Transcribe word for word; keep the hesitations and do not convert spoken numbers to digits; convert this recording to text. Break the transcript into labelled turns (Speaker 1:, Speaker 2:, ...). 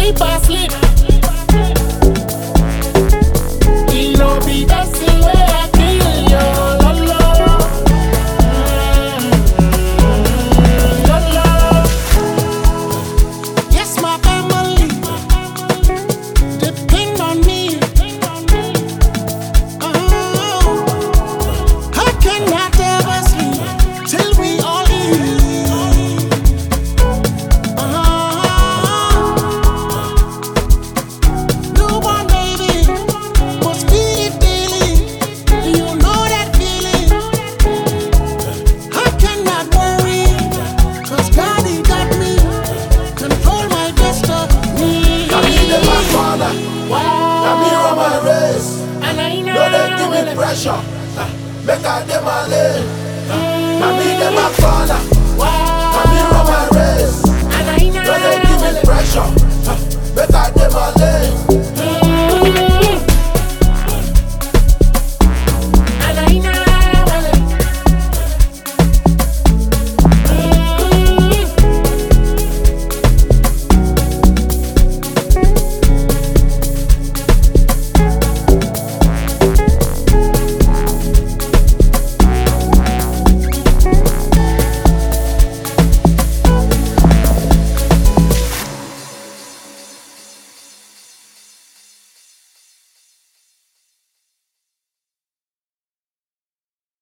Speaker 1: sleep, I sleep. It no be dancing where I kill you, lolo. Mm, lolo. Yes, my family depend on me. Oh, I cannot ever sleep till we all eat. Newborn baby must feed it daily. Do you know that feeling? I cannot worry, 'cause God he got me. Control my destiny.
Speaker 2: Now me the my father, now me run my race.
Speaker 1: And I know
Speaker 2: No they give me pressure, make I dem my lane. Now me the my father.